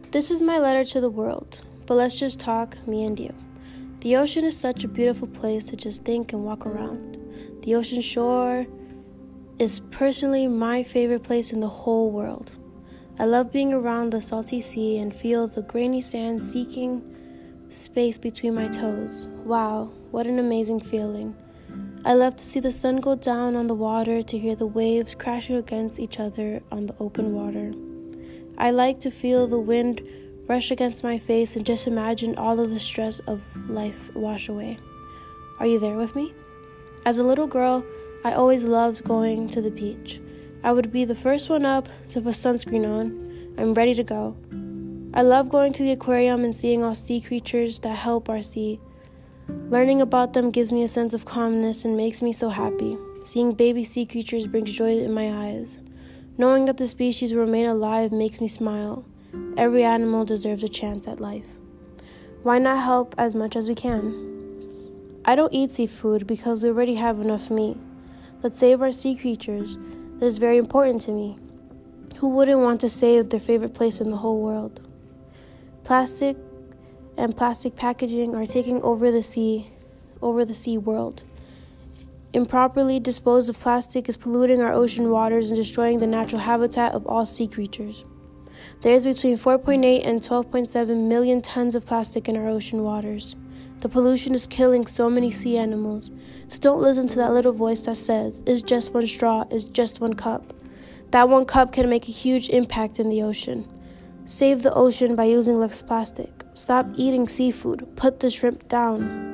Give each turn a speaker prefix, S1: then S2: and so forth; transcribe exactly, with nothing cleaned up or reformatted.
S1: This is my letter to the world, but let's just talk, me and you. The ocean is such a beautiful place to just think and walk around. The ocean shore is personally my favorite place in the whole world. I love being around the salty sea and feel the grainy sand seeking space between my toes. Wow, what an amazing feeling. I love to see the sun go down on the water, to hear the waves crashing against each other on the open water. I like to feel the wind rush against my face and just imagine all of the stress of life wash away. Are you there with me? As a little girl, I always loved going to the beach. I would be the first one up to put sunscreen on. I'm ready to go. I love going to the aquarium and seeing all sea creatures that help our sea. Learning about them gives me a sense of calmness and makes me so happy. Seeing baby sea creatures brings joy in my eyes. Knowing that the species will remain alive makes me smile. Every animal deserves a chance at life. Why not help as much as we can? I don't eat seafood because we already have enough meat. Let's save our sea creatures. That is very important to me. Who wouldn't want to save their favorite place in the whole world? Plastic and plastic packaging are taking over the sea, over the sea world. Improperly disposed of plastic is polluting our ocean waters and destroying the natural habitat of all sea creatures. There is between four point eight and twelve point seven million tons of plastic in our ocean waters. The pollution is killing so many sea animals, so don't listen to that little voice that says, it's just one straw, it's just one cup. That one cup can make a huge impact in the ocean. Save the ocean by using less plastic. Stop eating seafood. Put the shrimp down.